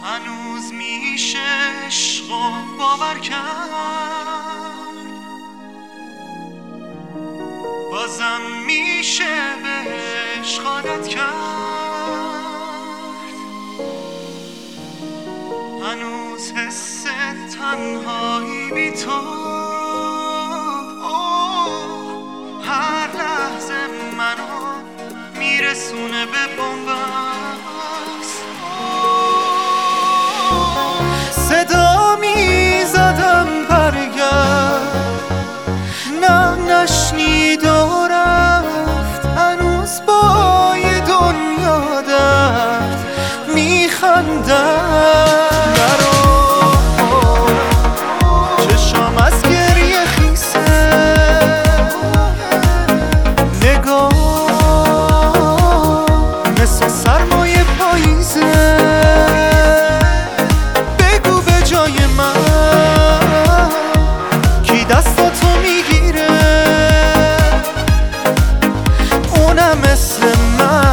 هنوز میشه عشقو باور کرد، بازم میشه بهش عادت کرد. هنوز حس تنهایی بی تو هر لحظه منو میرسونه به بنبست. صدا میزدم برگرد، نه نشنید و رفت. هنوز با یه دنیا درد میخندم. چشام از گریه خیسه، نگاه مثل سرمایه پاییزه. بگو به جای من کی دستاتو میگیره، اونم مثل من